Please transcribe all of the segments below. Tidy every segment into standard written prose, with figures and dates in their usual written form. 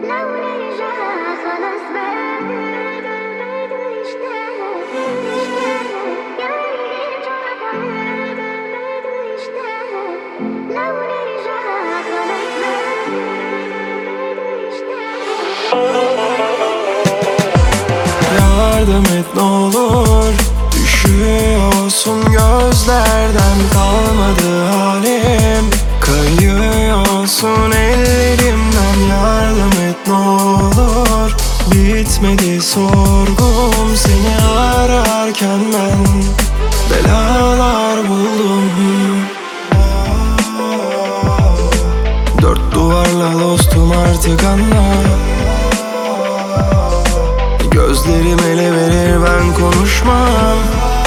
لو نرجع خلاص بدنا نشتاق يا نرجع بدنا نشتاق لو نرجع خلاص بدنا نشتاق. Yardım et ne olur, düşüyorsun gözlerden, kalmadı halim, kayıyorsun ellerimden. Yardım et ne olur, bitmedi sorgum, seni ararken ben belalar buldum. Dört duvarla dostum artık anla, gözlerim ele verir ben konuşmam.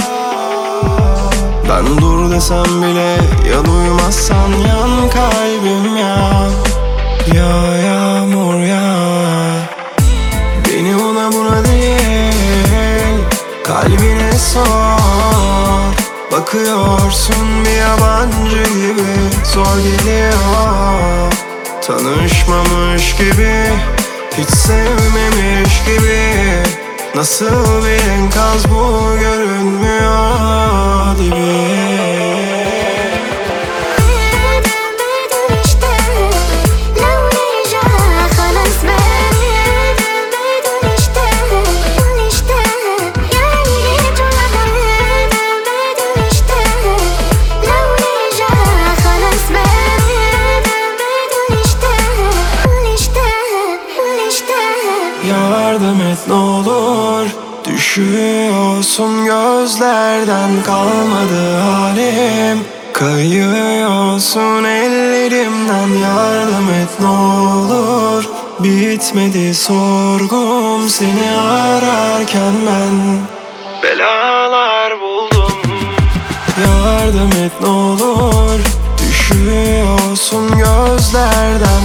Ben dur desem bile ya duymazsan yan kalbim ya. Ya yağmur ya, beni ona buna değil kalbine sor. Bakıyorsun bir yabancı gibi, zor geliyor. Tanışmamış gibi, hiç sevmemiş gibi. Nasıl bir enkaz bu, görünmüyor dibi. Yardım et ne olur, düşüyorsun gözlerden, kalmadı halim, kayıyorsun ellerimden. Yardım et ne olur, bitmedi sorgum, seni ararken ben belalar buldum. Yardım et ne olur, düşüyorsun gözlerden,